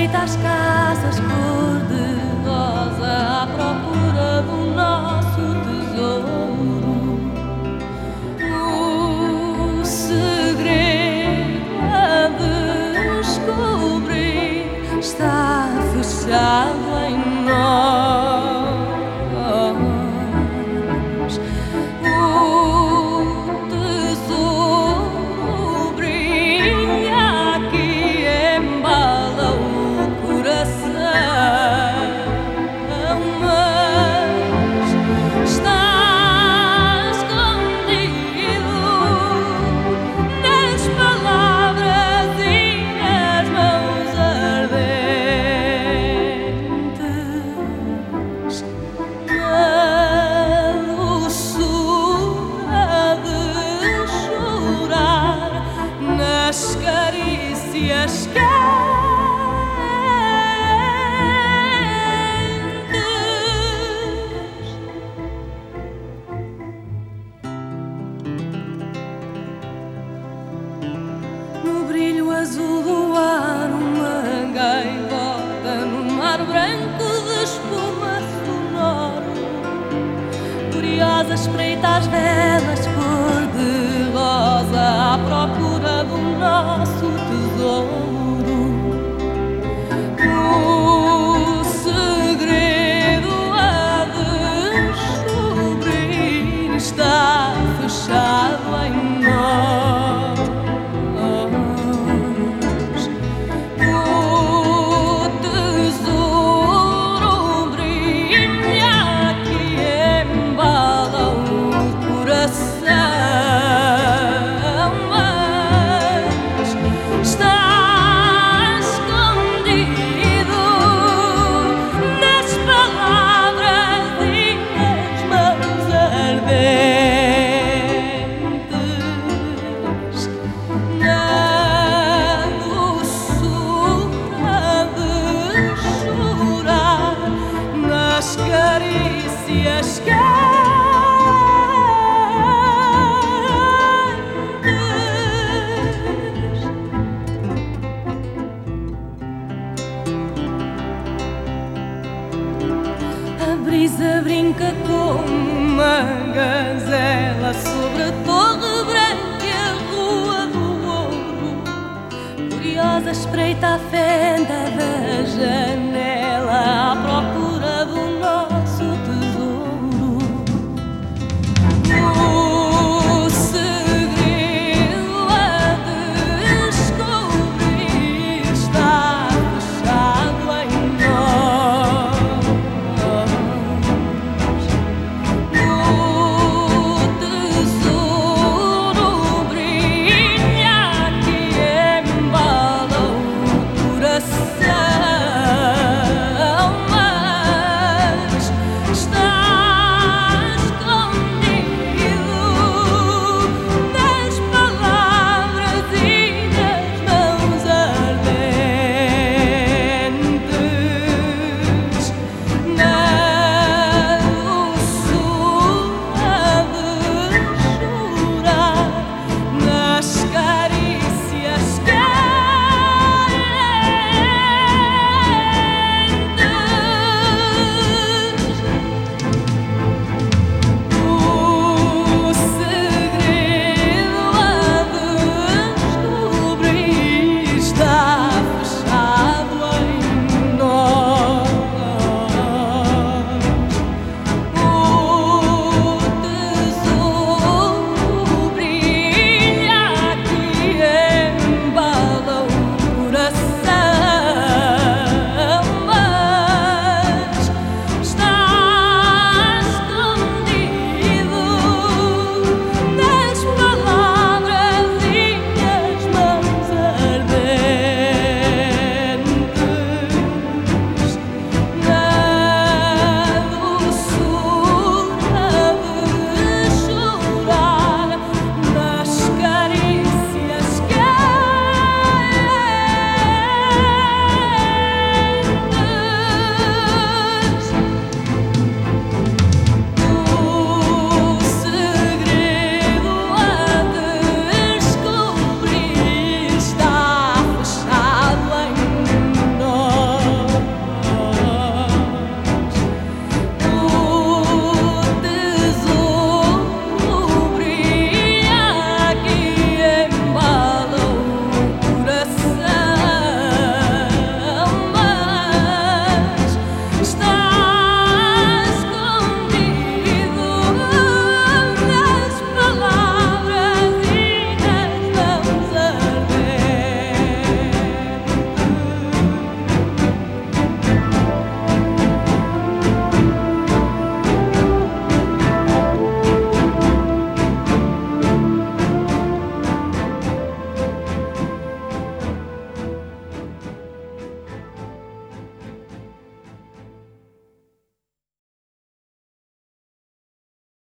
espreita as casas cor-de-rosa à procura do nosso tesouro. O segredo a descobrir está fechado em nós. As carícias quentes no brilho azul do ar, uma gaivota no mar branco de espuma sonoro. Curiosa espreita as velas cor-de-rosa à procura do nosso tesouro. O segredo a descobrir está fechado em nós. O tesouro brilha que embala o coração. Carícias quentes. A brisa brinca como uma gazela sobre a torre branca e a rua do ouro. Curiosa espreita a fenda